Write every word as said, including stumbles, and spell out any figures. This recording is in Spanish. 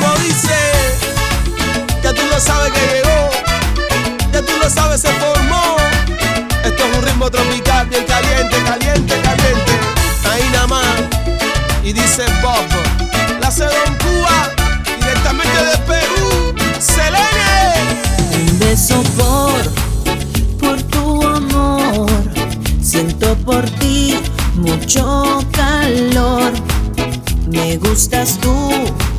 ritmo dice, ya tú lo sabes que llegó, ya tú lo sabes se formó. Esto es un ritmo tropical bien caliente, caliente, caliente. Ahí nada más. Y dice Bob, la hace Don Cuba, directamente de Perú, Selene. Un beso por, por tu amor. Siento por ti mucho calor. Me gustas tú,